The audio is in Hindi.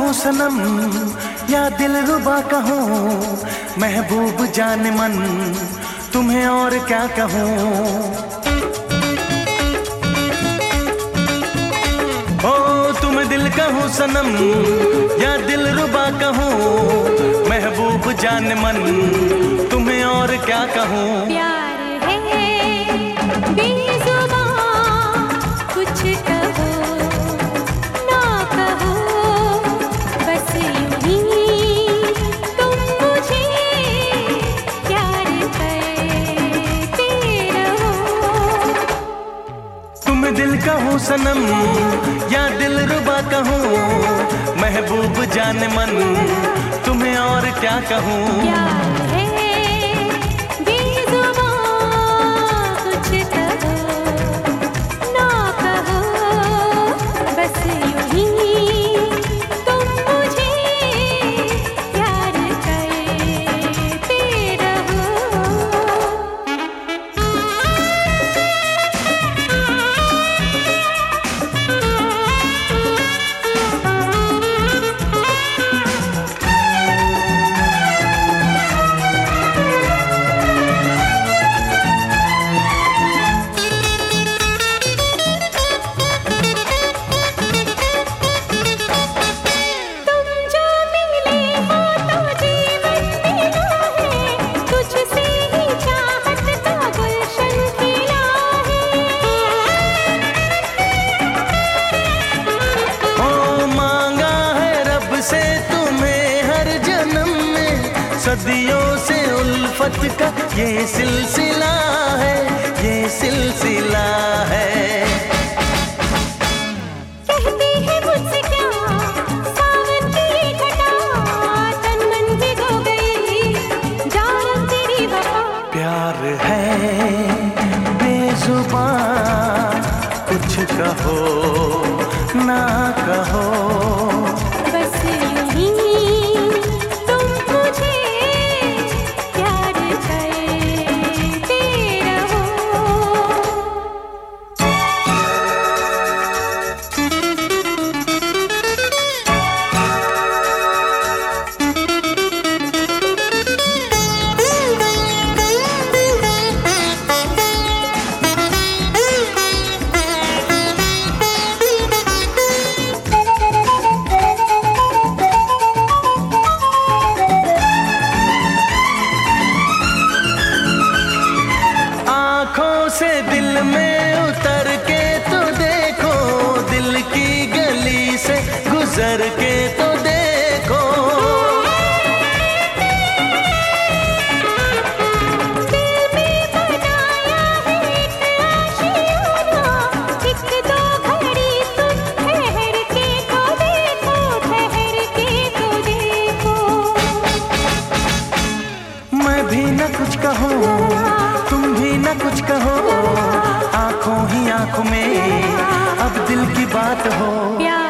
कहूँ सनम या दिलरुबा कहूँ, महबूब जान मन तुम्हें और क्या कहूँ। ओ तुम दिल कहूँ सनम या दिलरुबा कहूँ, महबूब जान मन तुम्हें और क्या कहूँ। प्यार है बेजुबान, कुछ कहो ना कहो, बस यूं ही तुम मुझे प्यार करते रहो। तुम दिल कहूँ सनम या दिलरुबा कहूँ, महबूब जान मन तुम्हें और क्या कहूँ। प्यार है सदियों से उल्फत का ये सिलसिला है, ये सिलसिला है। कहती है मुझसे क्या सावन की घटा, तन मन भिगो गई जान तेरी वफा। प्यार है बेजुबान, कुछ कहो ना कहो, बस यूं ही से दिल में उतर के तो देखो, दिल की गली से गुजर के तो देखो। दिल में बनाया है एक आशियाना, एक दो घड़ी तुम ठहर के तो देखो, ठहर के तो देखो। मैं भी न कुछ कहूँ, तुम भी न कुछ कहो, आंखों ही आंखों में अब दिल की बात हो।